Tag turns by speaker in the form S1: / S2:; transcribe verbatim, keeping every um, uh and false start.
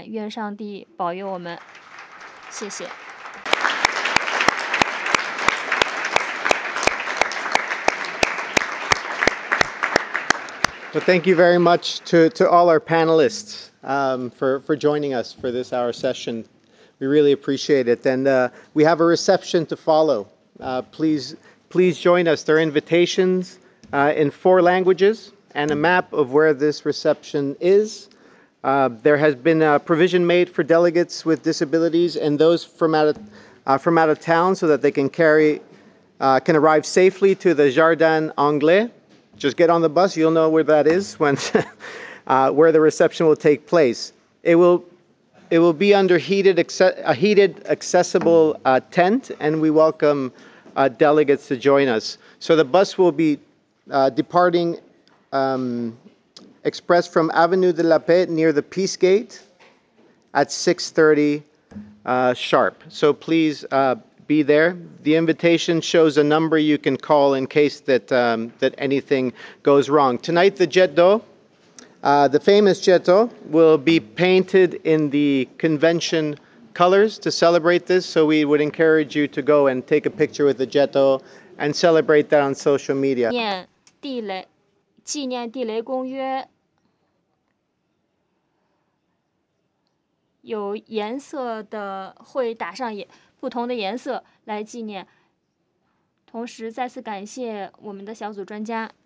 S1: 感，愿上帝保佑我们。谢谢。
S2: Well, thank you very much to, to all our panelists um, for, for joining us for this hour session. We really appreciate it. And uh, we have a reception to follow. Uh, please, please join us. There are invitations uh, in four languages and a map of where this reception is. Uh, there has been a provision made for delegates with disabilities and those from out of, uh, from out of town so that they can carry, uh, can arrive safely to the Jardin Anglais. Just get on the bus, you'll know where that is, when uh, where the reception will take place. It will it will be under heated a heated accessible uh, tent, and we welcome uh, delegates to join us. So the bus will be uh, departing um, express from Avenue de la Paix near the Peace Gate at six thirty uh, sharp. So please uh, be there. The invitation shows a number you can call in case that um, that anything goes wrong. Tonight, the Jet d'Eau, uh, the famous Jet d'Eau, will be painted in the convention colors to celebrate this. So we would encourage you to go and take a picture with the Jet d'Eau and celebrate that on social media.
S1: 念地雷纪念地雷公约有颜色的会打上也不同的颜色来纪念。同时再次感谢我们的小组专家